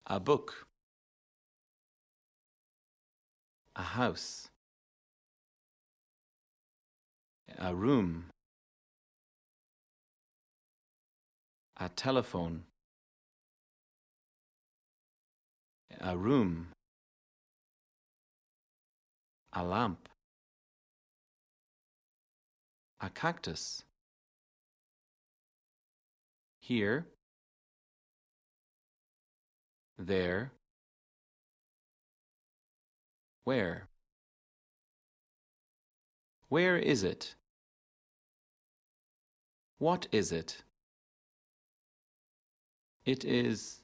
A book. A house. A room. A telephone. A room. A lamp. A cactus. Here. There. Where? Where is it? What is it? It is